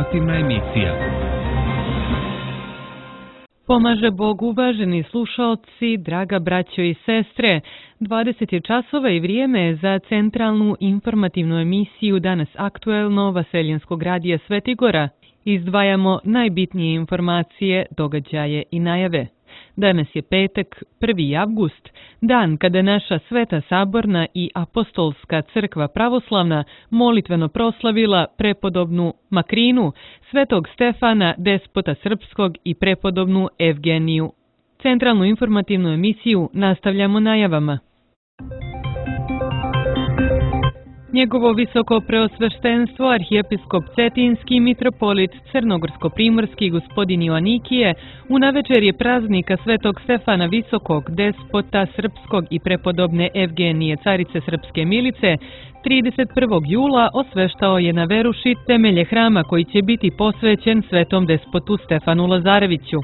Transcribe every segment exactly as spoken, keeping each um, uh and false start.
informativna emisija. Pomaže Bog, uvaženi slušaoci, draga braćo i sestre. dvadeset je časova i vrijeme za centralnu informativnu emisiju Danas aktuelno Vaseljenskog radija Svetigora. Izdvajamo najbitnije informacije, događaje i najave. Danas je petak, prvi avgust, dan kada naša Sveta Saborna i Apostolska crkva pravoslavna molitveno proslavila prepodobnu Makrinu, Svetog Stefana, despota srpskog i prepodobnu Evgeniju. Centralnu informativnu emisiju nastavljamo najavama. Njegovo visoko preosveštenstvo, arhijepiskop Cetinski, mitropolit Crnogorsko-primorski gospodin Joanikije, u navečerje praznika Svetog Stefana Visokog, despota srpskog i prepodobne Evgenije, carice srpske milice, trideset prvog jula osveštao je na Veruši temelje hrama koji će biti posvećen svetom despotu Stefanu Lazareviću.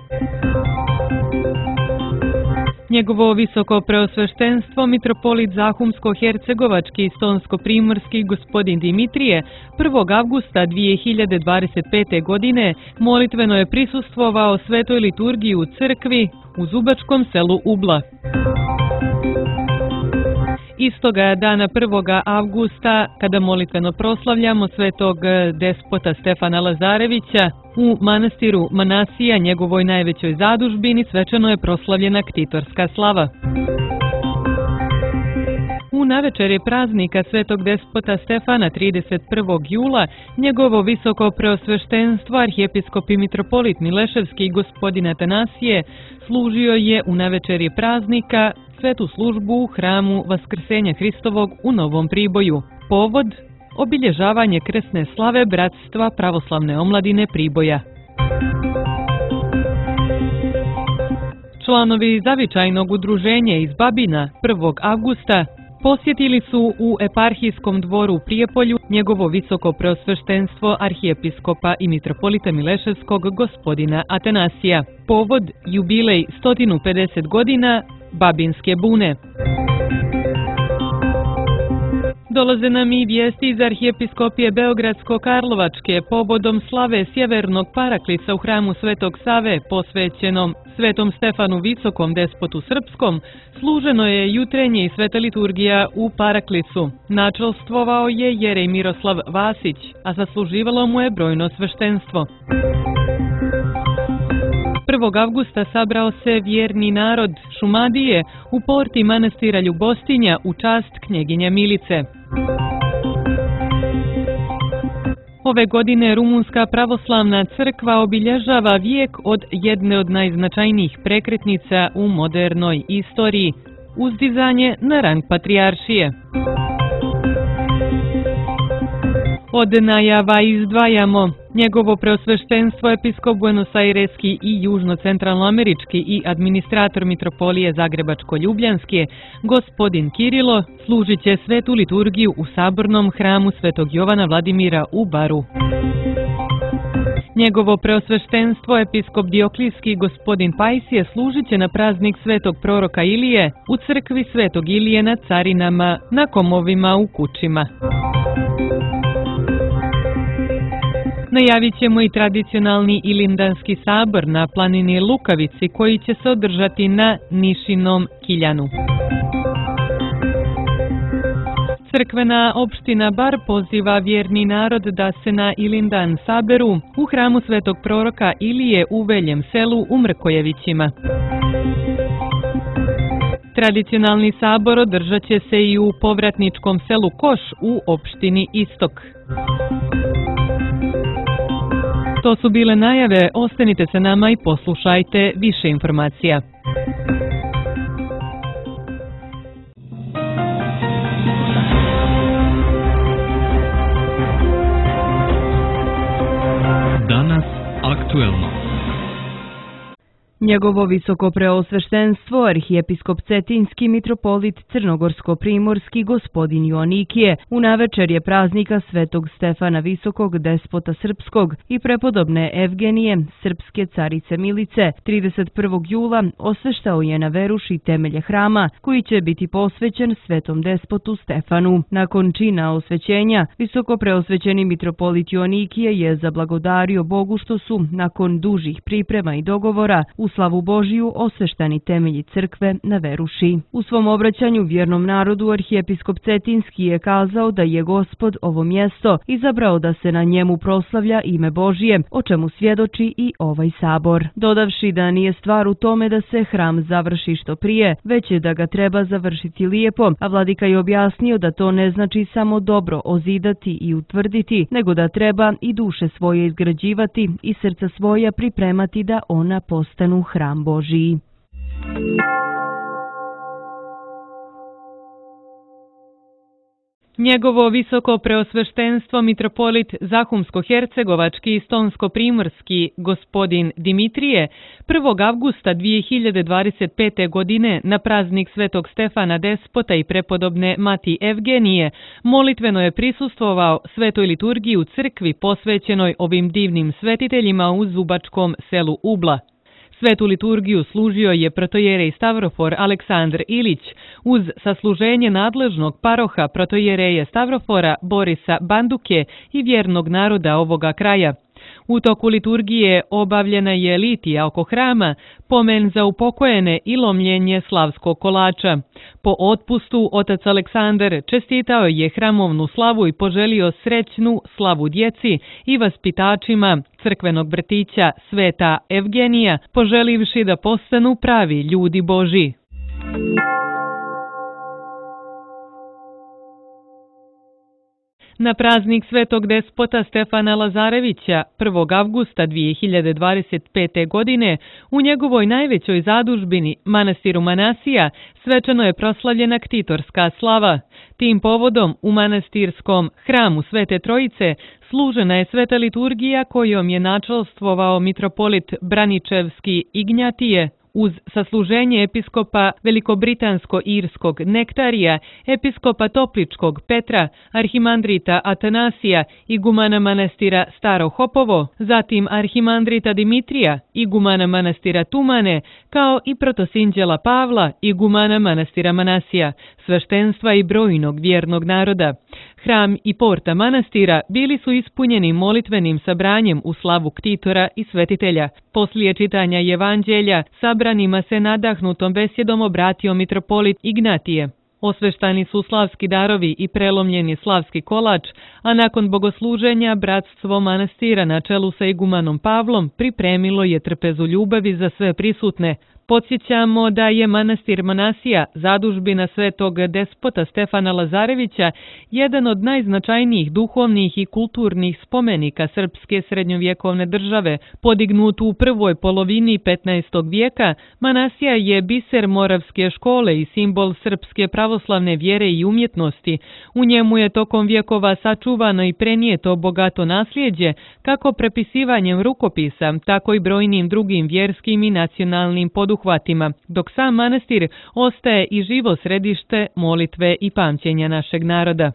Njegovo visoko preosveštenstvo, mitropolit Zahumsko-hercegovački i Stonsko-primorski gospodin Dimitrije, prvog avgusta dvije hiljade dvadeset pete. godine molitveno je prisustvovao svetoj liturgiji u crkvi u Zubačkom selu Ubla. Istoga dana prvog avgusta, kada molitveno proslavljamo svetog despota Stefana Lazarevića, u manastiru Manasija, njegovoj najvećoj zadužbini, svečano je proslavljena ktitorska slava. U navečerje praznika svetog despota Stefana trideset prvog jula, njegovo visoko preosveštenstvo, arhijepiskop i mitropolit Mileševski gospodin Atanasije, služio je u navečerje praznika svetu službu u hramu Vaskrsenja Hristovog u Novom Priboju. Povod: obilježavanje krsne slave Bratstva pravoslavne omladine Priboja. Članovi zavičajnog udruženja iz Babina prvog avgusta posjetili su u eparhijskom dvoru u Prijepolju njegovo visoko preosveštenstvo arhijepiskopa i mitropolita Mileševskog gospodina Atanasija. Povod: jubilej sto pedeset godina Babinske bune. Dolaze nam i vijesti iz arhijepiskopije Beogradsko-Karlovačke povodom slave sjevernog Paraklisa u hramu Svetog Save posvećenom Svetom Stefanu Visokom, despotu srpskom. Služeno je jutrenje i sveta liturgija u Paraklisu. Načelstvovao je jerej Miroslav Vasić, a zasluživalo mu je brojno sveštenstvo. prvog avgusta sabrao se vjerni narod Šumadije u porti manastira Ljubostinja u čast knjeginje Milice. Ove godine Rumunska pravoslavna crkva obilježava vijek od jedne od najznačajnijih prekretnica u modernoj istoriji, uzdizanje na rang patrijaršije. Od najava izdvajamo njegovo preosveštenstvo episkop Buenos-Aireski i južno-centralnoamerički i administrator mitropolije Zagrebačko-Ljubljanske, gospodin Kirilo, služit će svetu liturgiju u sabornom hramu Svetog Jovana Vladimira u Baru. Njegovo preosveštenstvo episkop Dioklijski gospodin Pajsije služit će na praznik svetog proroka Ilije u crkvi Svetog Ilije na Carinama, na Komovima u Kučima. Najavit ćemo i tradicionalni Ilindanski sabor na planini Lukavici koji će se održati na Nišinom Kiljanu. Crkvena opština Bar poziva vjerni narod da se na Ilindan saberu u hramu svetog proroka Ilije u Veljem selu u Mrkojevićima. Tradicionalni sabor održat će se i u povratničkom selu Koš u opštini Istok. To su bile najave, ostanite sa nama i poslušajte više informacija. Danas aktuelno. Njegovo visoko preosveštenstvo, arhijepiskop Cetinski mitropolit Crnogorsko-primorski gospodin Joanikije, u navečer je praznika Svetog Stefana Visokog despota srpskog i prepodobne Evgenije, srpske carice Milice, trideset prvog jula osveštao je na Veruši temelje hrama, koji će biti posvećen Svetom despotu Stefanu. Nakon čina osvećenja, visoko preosvećeni mitropolit Joanikije je zablagodario Bogu što su, nakon dužih priprema i dogovora, u slavu Božiju osveštani temelji crkve na Veruši. U svom obraćanju vjernom narodu arhijepiskop Cetinski je kazao da je Gospod ovo mjesto izabrao da se na njemu proslavlja ime Božije, o čemu svjedoči i ovaj sabor. Dodavši da nije stvar u tome da se hram završi što prije, već je da ga treba završiti lijepo, a vladika je objasnio da to ne znači samo dobro ozidati i utvrditi, nego da treba i duše svoje izgrađivati i srca svoja pripremati da ona postanu hram Božiji. Njegovo visoko preosveštenstvo mitropolit Zahumsko-hercegovački i Stonsko-primorski gospodin Dimitrije prvog avgusta dvije hiljade dvadeset pete. godine na praznik Svetog Stefana despota i prepodobne Mati Evgenije molitveno je prisustvovao svetoj liturgiji u crkvi posvećenoj ovim divnim svetiteljima u zubačkom selu Ubla. Svetu liturgiju služio je protojerej Stavrofor Aleksandar Ilić uz sasluženje nadležnog paroha protojereje Stavrofora Borisa Banduke i vjernog naroda ovoga kraja. U toku liturgije obavljena je litija oko hrama, pomen za upokojene i lomljenje slavskog kolača. Po otpustu otac Aleksandar čestitao je hramovnu slavu i poželio srećnu slavu djeci i vaspitačima crkvenog vrtića Sveta Evgenija, poželivši da postanu pravi ljudi Božji. Na praznik Svetog despota Stefana Lazarevića prvog avgusta dvije hiljade dvadeset pete. godine u njegovoj najvećoj zadužbini, manastiru Manasija, svečano je proslavljena ktitorska slava. Tim povodom u manastirskom hramu Svete Trojice služena je sveta liturgija kojom je načelstvovao mitropolit Braničevski Ignjatije, uz sasluženje episkopa Velikobritansko-irskog Nektarija, episkopa Topličkog Petra, arhimandrita Atanasija, igumana manastira Staro Hopovo, zatim arhimandrita Dimitrija, igumana manastira Tumane, kao i protosinđela Pavla, igumana manastira Manasija, sveštenstva i brojnog vjernog naroda. Hram i porta manastira bili su ispunjeni molitvenim sabranjem u slavu ktitora i svetitelja. Poslije čitanja evanđelja sabranima se nadahnutom besjedom obratio mitropolit Ignatije. Osveštani su slavski darovi i prelomljeni slavski kolač, a nakon bogosluženja bratstvo manastira na čelu sa igumanom Pavlom pripremilo je trpezu ljubavi za sve prisutne. Podsjećamo da je manastir Manasija, zadužbina svetog despota Stefana Lazarevića, jedan od najznačajnijih duhovnih i kulturnih spomenika srpske srednjovjekovne države. Podignut u prvoj polovini petnaestog vijeka, Manasija je biser moravske škole i simbol srpske pravoslavne vjere i umjetnosti. U njemu je tokom vjekova sačuvano i prenijeto bogato nasljeđe, kako prepisivanjem rukopisa, tako i brojnim drugim vjerskim i nacionalnim poduhvatima, dok sam manastir ostaje i živo središte molitve i pamćenja našeg naroda.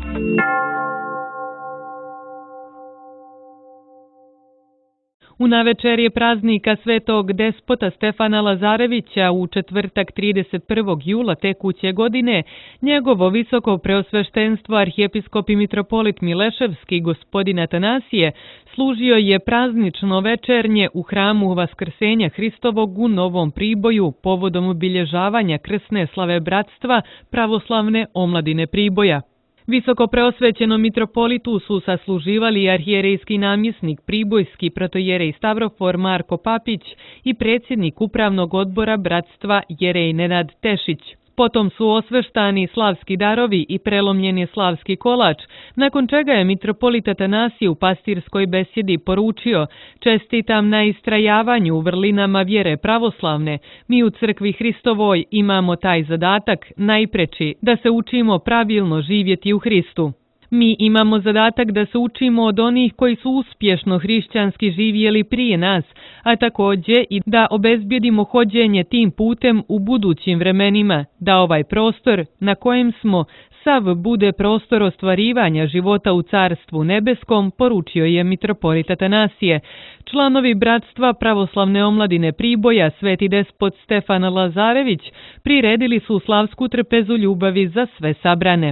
U navečerje praznika Svetog despota Stefana Lazarevića u četvrtak trideset prvog jula tekuće godine, njegovo visoko preosveštenstvo arhijepiskop i mitropolit Mileševski gospodin Atanasije služio je praznično večernje u hramu Vaskrsenja Hristovog u Novom Priboju povodom obilježavanja krsne slave bratstva pravoslavne omladine Priboja. Visoko preosvećenom mitropolitu su sasluživali arhijerejski namjesnik Pribojski protojerej Stavrofor Marko Papić i predsjednik upravnog odbora bratstva Jerej Nenad Tešić. Potom su osveštani slavski darovi i prelomljen je slavski kolač, nakon čega je mitropolit Atanasije u pastirskoj besjedi poručio: "Čestitam na istrajavanju u vrlinama vjere pravoslavne. Mi u crkvi Hristovoj imamo taj zadatak, najpreči, da se učimo pravilno živjeti u Hristu." Mi imamo zadatak da se učimo od onih koji su uspješno hrišćanski živjeli prije nas, a također i da obezbjedimo hođenje tim putem u budućim vremenima, da ovaj prostor na kojem smo sav bude prostor ostvarivanja života u Carstvu nebeskom, poručio je mitropolit Atanasije. Članovi Bratstva pravoslavne omladine Priboja, sveti despot Stefan Lazarević, priredili su slavsku trpezu ljubavi za sve sabrane.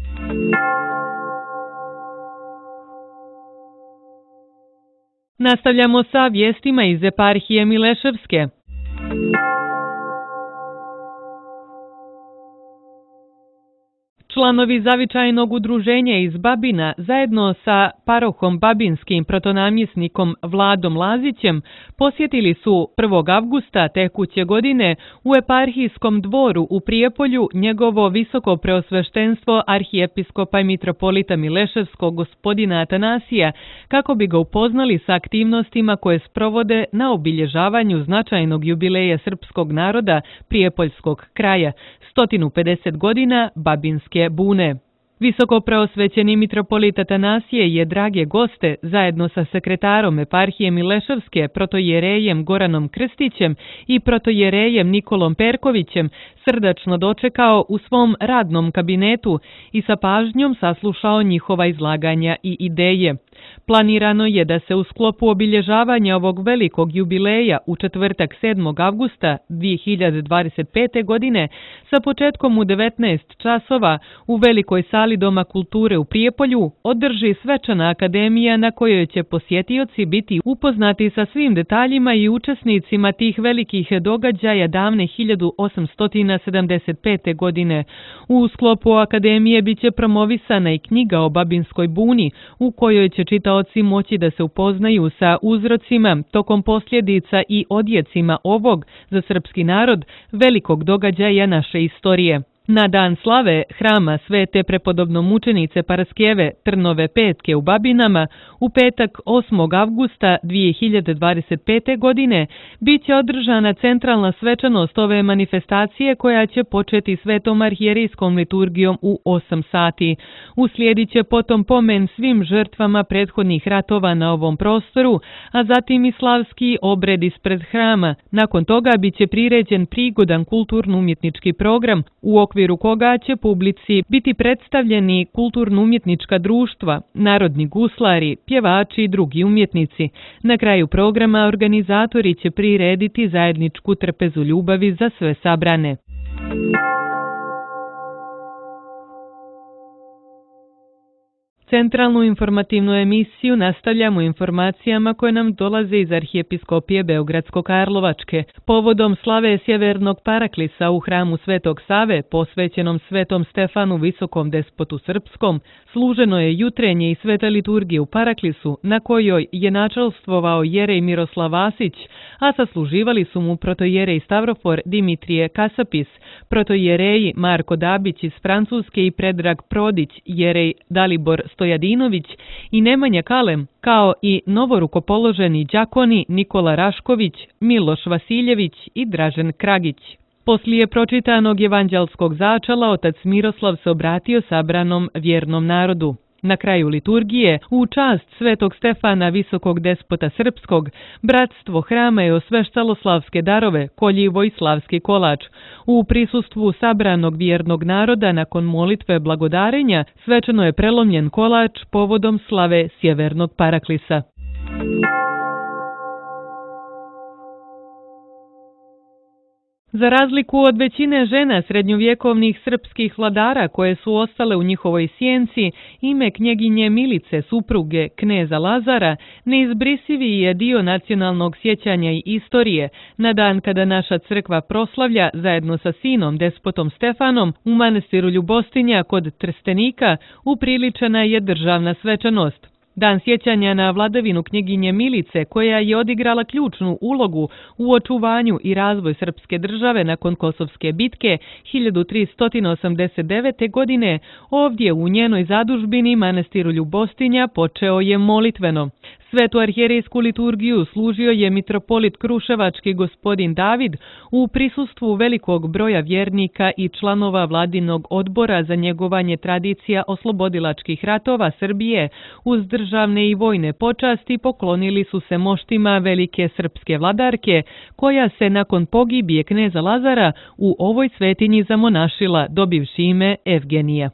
Nastavljamo sa vijestima iz eparhije Mileševske. Članovi zavičajnog udruženja iz Babina zajedno sa parohom babinskim protonamjesnikom Vladom Lazićem posjetili su prvog avgusta tekuće godine u eparhijskom dvoru u Prijepolju njegovo visoko preosveštenstvo arhijepiskopa i mitropolita Mileševskog gospodina Atanasija kako bi ga upoznali sa aktivnostima koje sprovode na obilježavanju značajnog jubileja srpskog naroda Prijepoljskog kraja, sto pedeset godina Babinske bune. Visoko preosvećeni mitropolit Atanasije je drage goste zajedno sa sekretarom eparhije Mileševske protojerejem Goranom Krstićem i protojerejem Nikolom Perkovićem srdačno dočekao u svom radnom kabinetu i sa pažnjom saslušao njihova izlaganja i ideje. Planirano je da se u sklopu obilježavanja ovog velikog jubileja u četvrtak sedmog avgusta dvije hiljade dvadeset pete. godine sa početkom u devetnaest časova u velikoj sali Doma kulture u Prijepolju održi svečana akademija na kojoj će posjetioci biti upoznati sa svim detaljima i učesnicima tih velikih događaja davne hiljadu osamsto sedamdeset pete. godine. U sklopu akademije biće promovisana i knjiga o Babinskoj buni u kojoj će čitaoci moći da se upoznaju sa uzrocima, tokom posljedica i odjecima ovog, za srpski narod, velikog događaja naše istorije. Na dan slave hrama Svete prepodobnomučenice Paraskeve Trnove petke u Babinama u petak osmog avgusta dvije hiljade dvadeset pete. godine bit će održana centralna svečanost ove manifestacije koja će početi svetom arhijerijskom liturgijom u osam sati. Uslijedit će potom pomen svim žrtvama prethodnih ratova na ovom prostoru, a zatim i slavski obred ispred hrama. Nakon toga bit će priređen prigodan kulturno-umjetnički program u okviru okviru koga će publici biti predstavljeni kulturno-umjetnička društva, narodni guslari, pjevači i drugi umjetnici. Na kraju programa organizatori će prirediti zajedničku trpezu ljubavi za sve sabrane. Centralnu informativnu emisiju nastavljamo informacijama koje nam dolaze iz Arhijepiskopije Beogradsko-Karlovačke. Povodom slave Sjevernog Paraklisa u hramu Svetog Save, posvećenom Svetom Stefanu Visokom despotu srpskom, služeno je jutrenje i sveta liturgija u Paraklisu, na kojoj je načelstvovao jerej Miroslav Vasić, a sasluživali su mu protojerej Stavrofor Dimitrije Kasapis, protojereji Marko Dabić iz Francuske i Predrag Prodić, jerej Dalibor Stojadinović i Nemanja Kalem, kao i novorukopoloženi đakoni Nikola Rašković, Miloš Vasiljević i Dražen Kragić. Poslije pročitanog evanđelskog začala otac Miroslav se obratio sabranom vjernom narodu. Na kraju liturgije, u čast Svetog Stefana Visokog despota srpskog, bratstvo hrama je osveštalo slavske darove, koljivo i slavski kolač. U prisustvu sabranog vjernog naroda nakon molitve blagodarenja svečano je prelomljen kolač povodom slave Sjevernog Paraklisa. Za razliku od većine žena srednjovjekovnih srpskih vladara koje su ostale u njihovoj sjenci, ime knjeginje Milice, supruge kneza Lazara, neizbrisivi je dio nacionalnog sjećanja i istorije. Na dan kada naša crkva proslavlja zajedno sa sinom despotom Stefanom u manastiru Ljubostinja kod Trstenika upriličena je državna svečanost. Dan sjećanja na vladavinu knjeginje Milice, koja je odigrala ključnu ulogu u očuvanju i razvoj srpske države nakon Kosovske bitke hiljadu tristo osamdeset devete. godine, ovdje u njenoj zadužbini manastiru Ljubostinja počeo je molitveno. Svetu arhijerejsku liturgiju služio je mitropolit kruševački gospodin David u prisustvu velikog broja vjernika i članova vladinog odbora za njegovanje tradicija oslobodilačkih ratova Srbije. Uz državne i vojne počasti poklonili su se moštima velike srpske vladarke, koja se nakon pogibije kneza Lazara u ovoj svetinji zamonašila, dobivši ime Evgenija.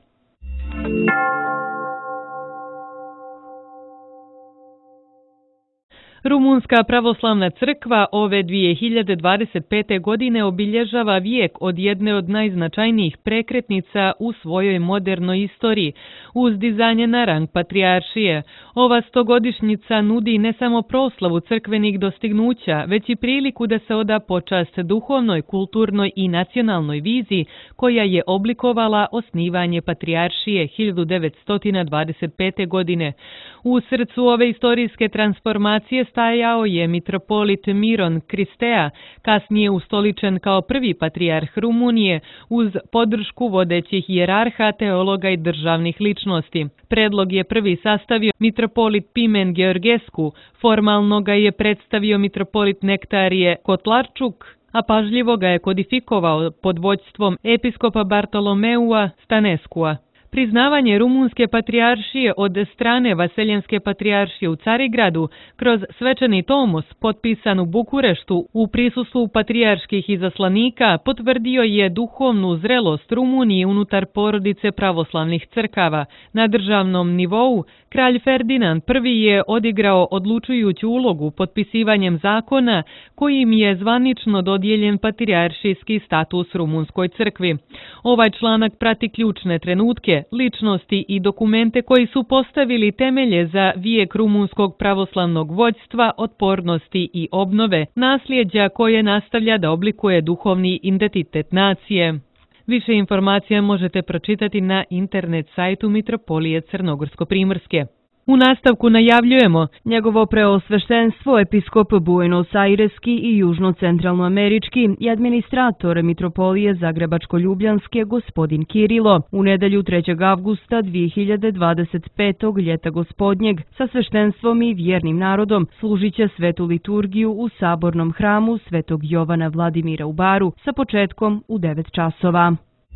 Rumunska pravoslavna crkva ove dvije hiljade dvadeset pete. godine obilježava vijek od jedne od najznačajnijih prekretnica u svojoj modernoj istoriji, uzdizanje na rang patrijaršije. Ova stogodišnjica nudi ne samo proslavu crkvenih dostignuća, već i priliku da se oda počast duhovnoj, kulturnoj i nacionalnoj viziji koja je oblikovala osnivanje patrijaršije hiljadu devetsto dvadeset pete. godine. U srcu ove istorijske transformacije stajao je mitropolit Miron Kristea, kasnije ustoličen kao prvi patrijarh Rumunije uz podršku vodećih hijerarha, teologa i državnih ličnosti. Predlog je prvi sastavio mitropolit Pimen Georgescu, formalno ga je predstavio mitropolit Nektarije Kotlarčuk, a pažljivo ga je kodifikovao pod vođstvom episkopa Bartolomeua Staneskua. Priznavanje rumunske patrijaršije od strane Vaseljenske patrijaršije u Carigradu kroz svečani tomos potpisan u Bukureštu u prisustvu patrijarških izaslanika potvrdio je duhovnu zrelost Rumunije unutar porodice pravoslavnih crkava. Na državnom nivou kralj Ferdinand prvi je odigrao odlučujuću ulogu potpisivanjem zakona kojim je zvanično dodijeljen patrijaršijski status Rumunskoj crkvi. Ovaj članak prati ključne trenutke, ličnosti i dokumente koji su postavili temelje za vijek rumunskog pravoslavnog vođstva, otpornosti i obnove, nasljeđa koje nastavlja da oblikuje duhovni identitet nacije. Više informacija možete pročitati na internet sajtu Mitropolije Crnogorsko-Primorske. U nastavku najavljujemo njegovo preosveštenstvo episkop Buenos Aireski i južno-centralnoamerički i administrator Mitropolije Zagrebačko-Ljubljanske gospodin Kirilo u nedelju trećeg avgusta dvije hiljade dvadeset pete. ljeta gospodnjeg sa sveštenstvom i vjernim narodom služit će svetu liturgiju u sabornom hramu Svetog Jovana Vladimira u Baru sa početkom u devet časova.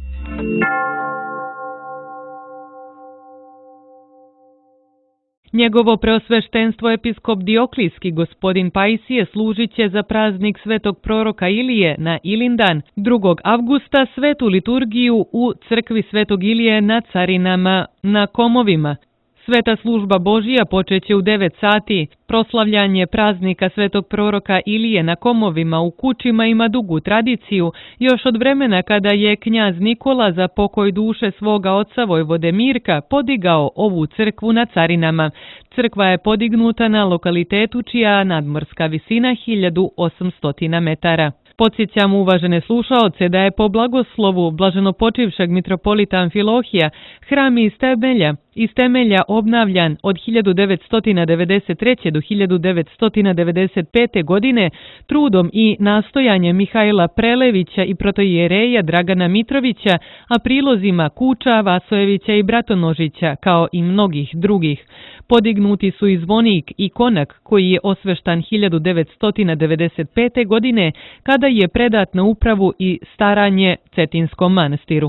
Njegovo preosveštenstvo episkop Dioklijski gospodin Pajsije služit će za praznik svetog proroka Ilije na Ilindan drugog avgusta svetu liturgiju u crkvi Svetog Ilije na Carinama na Komovima. Sveta služba Božija počeće u devet sati. Proslavljanje praznika svetog proroka Ilije na Komovima u Kučima ima dugu tradiciju, još od vremena kada je knjaz Nikola za pokoj duše svoga oca vojvode Mirka podigao ovu crkvu na Carinama. Crkva je podignuta na lokalitetu čija nadmorska visina hiljadu osamsto metara. Podsjećam uvažene slušaoce da je po blagoslovu blaženopočivšeg mitropolita Amfilohija hram iz temelja, iz temelja obnavljan od hiljadu devetsto devedeset treće. do hiljadu devetsto devedeset pete. godine trudom i nastojanjem Mihajla Prelevića i protoijereja Dragana Mitrovića, a prilozima Kuča, Vasojevića i Bratonožića, kao i mnogih drugih. Podignuti su i zvonik i konak koji je osveštan hiljadu devetsto devedeset pete. godine kada je predat na upravu i staranje Cetinskom manastiru.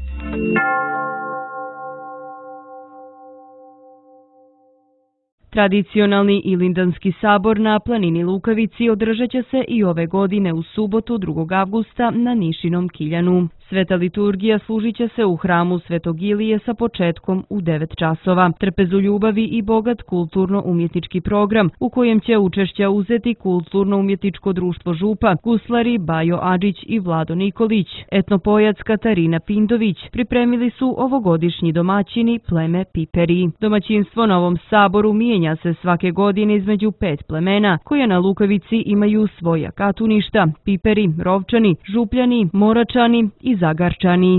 Tradicionalni Ilindanski sabor na planini Lukavici održat će se i ove godine u subotu drugog avgusta na Nišinom Kiljanu. Sveta liturgija služit će se u hramu Svetog Ilije sa početkom u devet časova. Trpezoljubavi i bogat kulturno-umjetnički program u kojem će učešća uzeti Kulturno-umjetničko društvo Župa, guslari Bajo Adžić i Vlado Nikolić. Etnopojac Katarina Pindović pripremili su ovogodišnji domaćini pleme Piperi. Domaćinstvo na ovom saboru mijenja se svake godine između pet plemena koja na Lukavici imaju svoja katuništa: Piperi, Rovčani, Župljani, Moračani i Zagarčani.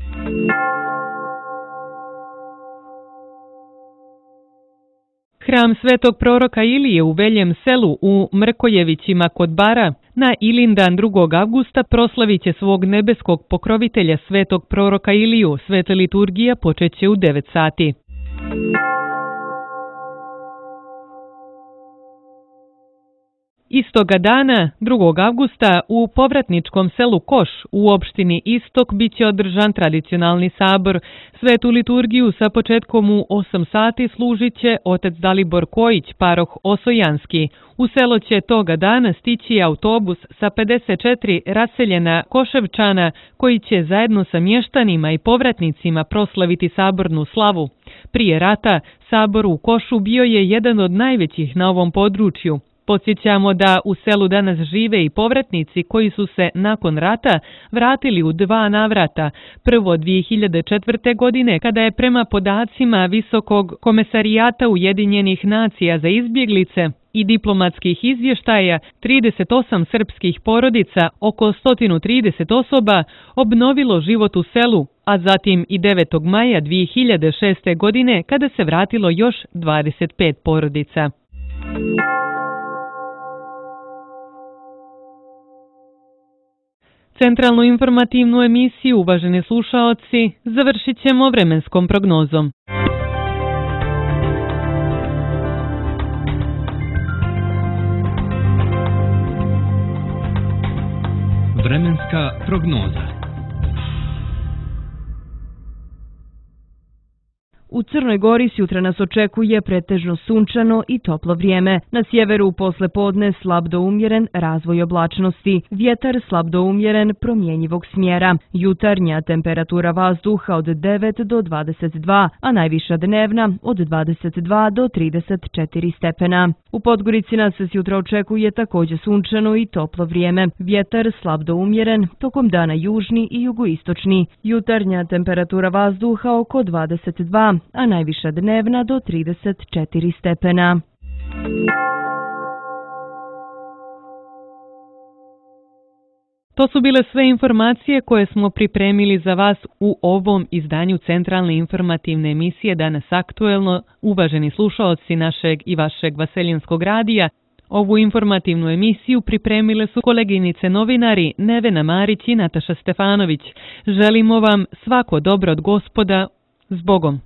Hram svetog proroka Ilije u Veljem selu u Mrkojevićima kod Bara na Ilindan drugog avgusta proslavit će svog nebeskog pokrovitelja svetog proroka Iliju. Sveta liturgija počeće u devet sati. Istoga dana, drugog avgusta, u povratničkom selu Koš u opštini Istok biće održan tradicionalni sabor. Svetu liturgiju sa početkom u osam sati služit će otac Dalibor Kojić, paroh Osojanski. U selo će toga dana stići autobus sa pedeset četiri raseljena Koševčana koji će zajedno sa mještanima i povratnicima proslaviti sabornu slavu. Prije rata, sabor u Košu bio je jedan od najvećih na ovom području. Podsjećamo da u selu danas žive i povratnici koji su se nakon rata vratili u dva navrata. Prvo dvije hiljade četvrte. godine kada je prema podacima Visokog komesarijata Ujedinjenih nacija za izbjeglice i diplomatskih izvještaja trideset osam srpskih porodica, oko sto trideset osoba, obnovilo život u selu, a zatim i devetog maja dvije hiljade šeste. godine kada se vratilo još dvadeset pet porodica. Centralnu informativnu emisiju, uvaženi slušaoci, završit ćemo vremenskom prognozom. Vremenska prognoza. U Crnoj Gori sutra nas očekuje pretežno sunčano i toplo vrijeme. Na sjeveru posle podne slab do umjeren razvoj oblačnosti. Vjetar slab do umjeren promjenjivog smjera. Jutarnja temperatura vazduha od devet do dvadeset dva, a najviša dnevna od dvadeset dva do trideset četiri stepena. U Podgorici nas se sutra očekuje također sunčano i toplo vrijeme. Vjetar slab do umjeren, tokom dana južni i jugoistočni. Jutarnja temperatura vazduha oko dvadeset dva, a najviša dnevna do trideset četiri stepena. To su bile sve informacije koje smo pripremili za vas u ovom izdanju Centralne informativne emisije Danas aktuelno, uvaženi slušaoci našeg i vašeg Vaseljenskog radija. Ovu informativnu emisiju pripremile su koleginice novinari Nevena Marić i Nataša Stefanović. Želimo vam svako dobro od Gospoda. S Bogom!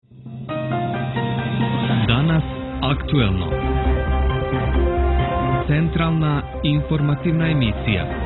Danas aktuelno. Centralna informativna emisija.